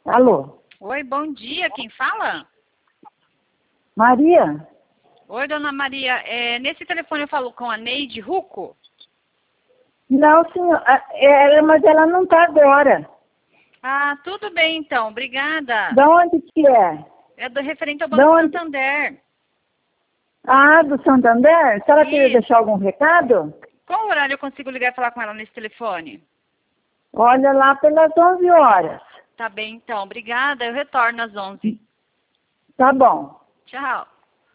Alô? Oi, bom dia. Quem fala? Maria? Oi, dona Maria. Nesse telefone eu falo com a Neide Rucco? Não, senhor. Mas ela não está agora. Ah, tudo bem então. Obrigada. De onde que é? É do referente ao Banco Santander. Ah, do Santander? A senhora queria Isso. deixar algum recado? Qual horário eu consigo ligar e falar com ela nesse telefone? Olha lá pelas 11 horas. Tá bem então. Obrigada. Eu retorno às 11. Tá bom. Tchau.